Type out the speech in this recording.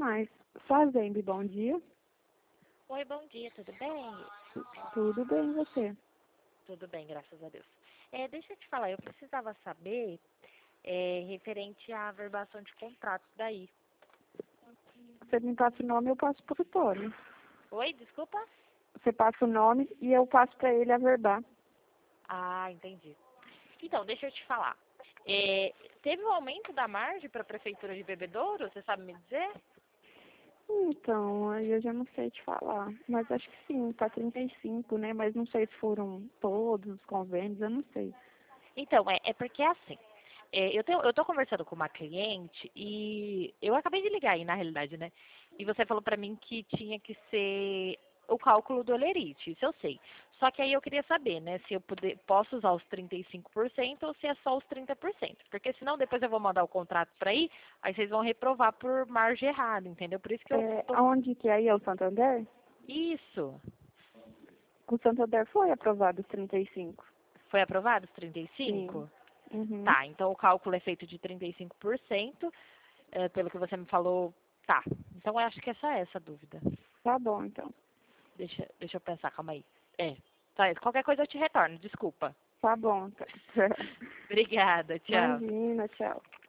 mais. Fazendo, bom dia. Oi, bom dia, tudo bem? Tudo bem, e você? Tudo bem, graças a Deus. Deixa eu te falar, eu precisava saber referente à averbação de contratos daí. Você me passa o nome, eu passo pro Vitório. Oi, desculpa? Você passa o nome e eu passo para ele averbar. Ah, entendi. Então, deixa eu te falar. Teve um aumento da margem para a Prefeitura de Bebedouro, você sabe me dizer? Então, aí eu já não sei te falar. Mas acho que sim, tá 35, né? Mas não sei se foram todos os convênios, eu não sei. Então, é porque é assim. Eu tô conversando com uma cliente e eu acabei de ligar aí, na realidade, né? E você falou pra mim que tinha que ser o cálculo do olerite, isso eu sei. Só que aí eu queria saber, né, se eu posso usar os 35% ou se é só os 30%. Porque senão depois eu vou mandar o contrato pra aí vocês vão reprovar por margem errada, entendeu? Por isso que eu tô... Aonde que é aí é o Santander? Isso! O Santander foi aprovado os 35. Foi aprovado os Sim. 35%? Uhum. Tá, então o cálculo é feito de 35%. Pelo que você me falou, tá. Então eu acho que é só essa a dúvida. Tá bom, então. Deixa eu pensar, calma aí. Tá, qualquer coisa eu te retorno, desculpa. Tá bom. Tá. Obrigada, tchau. Imagina, tchau.